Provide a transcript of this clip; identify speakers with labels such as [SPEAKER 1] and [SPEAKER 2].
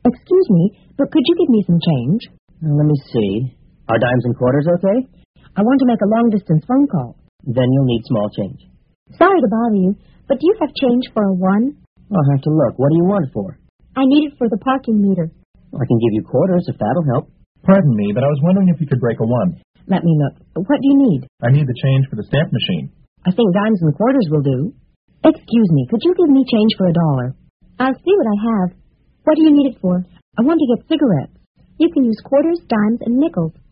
[SPEAKER 1] Excuse me, but could you give me some change?
[SPEAKER 2] Let me see. Are dimes and quarters okay?
[SPEAKER 1] I want to make a long-distance phone call.
[SPEAKER 2] Then you'll need small change.
[SPEAKER 1] Sorry to bother you, but do you have change for a one?
[SPEAKER 2] I'll have to look. What do you want it for?
[SPEAKER 1] I need it for the parking meter.
[SPEAKER 2] I can give you quarters if that'll help.
[SPEAKER 3] Pardon me, but I was wondering if you could break a one.
[SPEAKER 1] Let me look. What do you need?
[SPEAKER 3] I need the change for the stamp machine.
[SPEAKER 1] I think dimes and quarters will do. Excuse me, could you give me change for $1? I'll see what I have. What do you need it for? I want to get cigarettes. You can use quarters, dimes, and nickels.